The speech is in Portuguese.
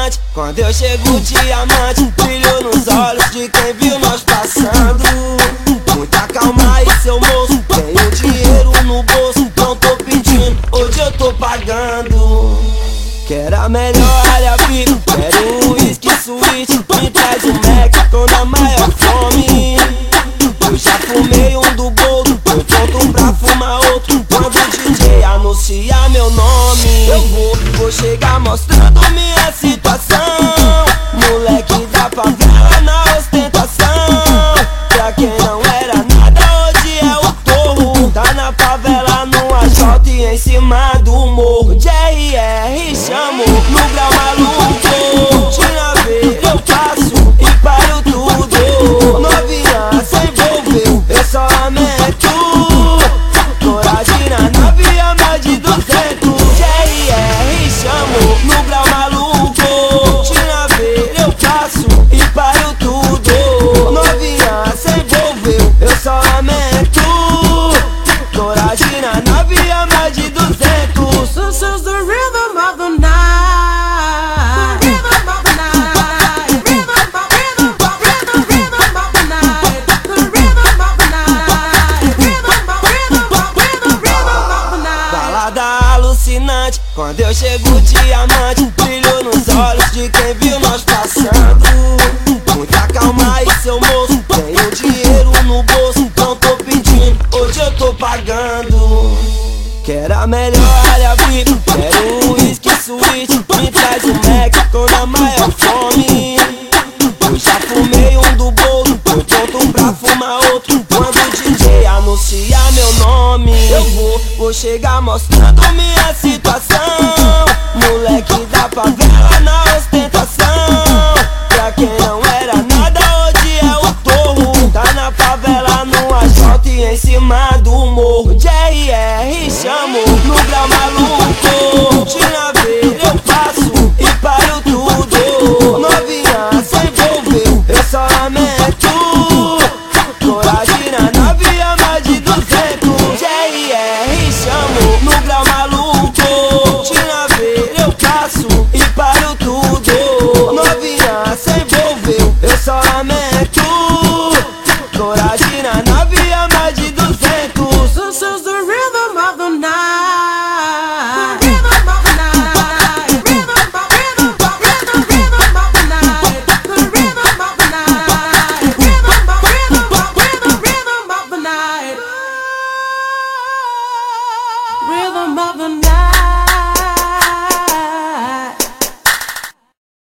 alucinante. Quando eu chego diamante, brilho nos olhos de quem viu nós passando. Muita calma aí, seu moço, tenho dinheiro no bolso, não tô pedindo, hoje eu tô pagando. Quero a melhor área VIP, quero um whisky suíte, me traz um Mac, tô na maior fome. Eu já fumei um do bolo, tô pronto pra fumar outro. Quando o DJ anunciar meu nome, eu vou chegar mostrando minha situação. Moleque da favela na ostentação. Pra quem não era nada, hoje é o torro. Tá na favela, no asfalto e em cima do morro. JR chamo no grau maluco. De naveira eu passo e paro tudo. Novinha se envolveu, eu só lamento. Coragem na nave a mais de 200. JR chamo no grau maluco. De naveira eu passo e paro tudo. Novinha se envolveu, eu só lamento. Coragem na nave a mais de 200. This is the rhythm of the night. The rhythm of the night. Rhythm of the night. The rhythm of the night. Rhythm of the night. Balada alucinante, quando eu chego diamante, brilho nos olhos de quem viu nós passando. Muita calma aí, seu moço, tenho dinheiro no bolso, não tô pedindo, hoje eu tô pagando. Quero a melhor área VIP, quero um whisky suíte, me traz um Mac, tô na maior fome. Eu já fumei um do bolo, tô pronto pra fumar outro. Quando o DJ anunciar meu nome, eu vou chegar mostrando minha situação. Moleque da favela na ostentação. Pra quem não era nada, hoje é o torro. Tá na favela, no asfalto e em cima do morro. JR chamo no grau maluco. De naveira eu passo e paro tudo. Novinha se envolveu, eu só lamento. Coragem na nave a mais de 200. JR chamo no grau maluco. De naveira eu passo e paro tudo. Novinha se envolveu, eu só lamento. Coragem na nave a mais de 200. This is the rhythm of the night. The rhythm of the night. Rhythm of the night. The rhythm of the night. Rhythm of the night. Rhythm of the night.